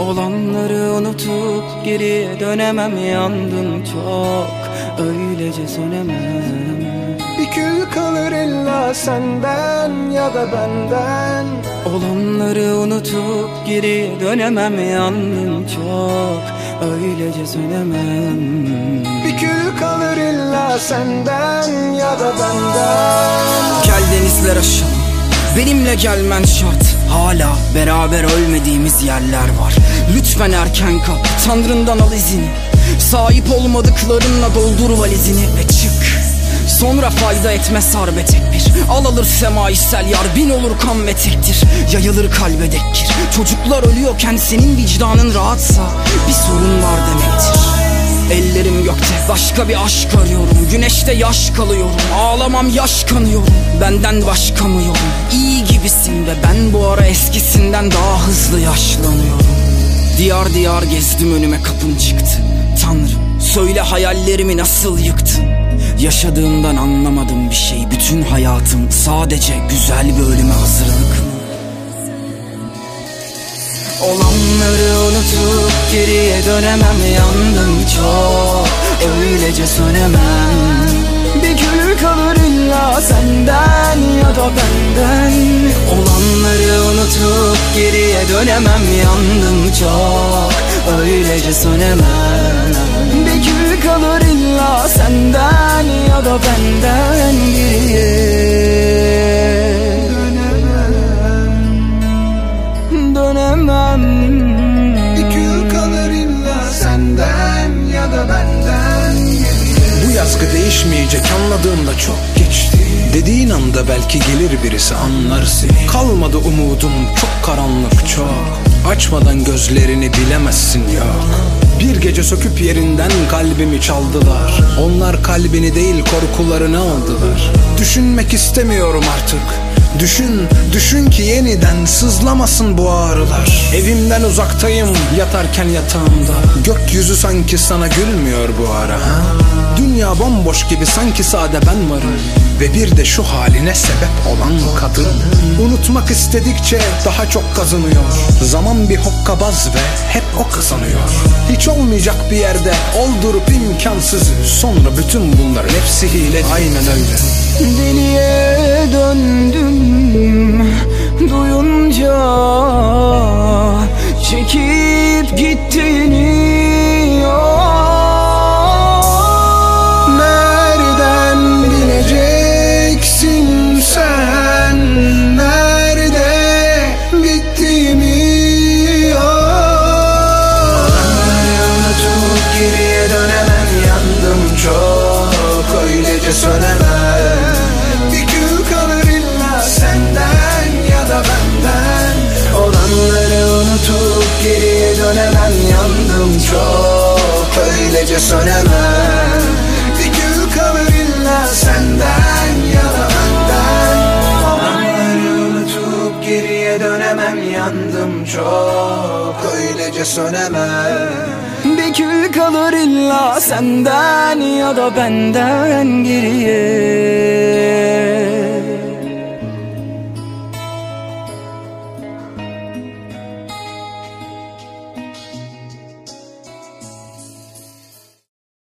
Olanları unutup geriye dönemem, yandım çok, öylece sönemem. Bir kül kalır illa senden ya da benden. Olanları unutup geriye dönemem, yandım çok, öylece sönemem. Bir kül kalır illa senden ya da benden. Gel denizler aşağı, benimle gelmen şart. Hala beraber ölmediğimiz yerler var. Lütfen erken kap, Tanrından al izini. Sahip olmadıklarınla doldur valizini ve çık. Sonra fayda etmez harbe tek bir. Al alır semayı sel yar, bin olur kan ve tektir. Yayılır kalbe dekkir. Çocuklar ölüyorken senin vicdanın rahatsa bir sorun var demektir. Ellerim gökte, başka bir aşk arıyorum. Güneşte yaş kalıyorum, ağlamam yaş kanıyorum. Benden başka mı yolum? İyi gibisin ve ben bu ara eskisinden daha hızlı yaşlanıyorum. Diyar diyar gezdim, önüme kapın çıktı. Tanrım söyle, hayallerimi nasıl yıktın? Yaşadığımdan anlamadım bir şey. Bütün hayatım sadece güzel bir ölüme hazırlık mı? Olanları unutup geriye dönemem, yandım çok, öylece sönemem. Bir kül kalır illa senden ya da benden. Olanları unutup geriye dönemem, yandım çok, öylece sönemem. Bir kül kalır illa senden ya da benden, geriye dönemem. Bir kül kalır illa senden ya da benden. Bu yazgı değişmeyecek, anladığımda çok geçti. Dediğin anda belki gelir birisi anlar seni. Kalmadı umudum, çok karanlık çok. Açmadan gözlerini bilemezsin ya. Bir gece söküp yerinden kalbimi çaldılar. Onlar kalbini değil korkularını aldılar. Düşünmek istemiyorum artık. Düşün ki yeniden sızlamasın bu ağrılar. Evimden uzaktayım, yatarken yatağımda. Gökyüzü sanki sana gülmüyor bu ara ha? Dünya bomboş gibi, sanki sade ben varım. Ve bir de şu haline sebep olan kadın. Unutmak istedikçe daha çok kazanıyor. Zaman bir hokkabaz ve hep o kazanıyor. Hiç olmayacak bir yerde oldurup imkansızı. Sonra bütün bunların hepsi hile. Aynen öyle. Deliye döndüm duyunca çekip gittiğini. Nereden bileceksin sen nerede bittiğimi? Olanları unutup geriye dönemem, yandım çok, öylece sönemem. Bir kül kalır illa senden ya da benden. Olanları unutup geriye dönemem, yandım çok, öylece sönemem. Bir kül kalır illa senden ya da benden. Olanları unutup geriye dönemem, yandım çok, öylece sönemem. Bir kül kalır illa senden ya da benden, geriye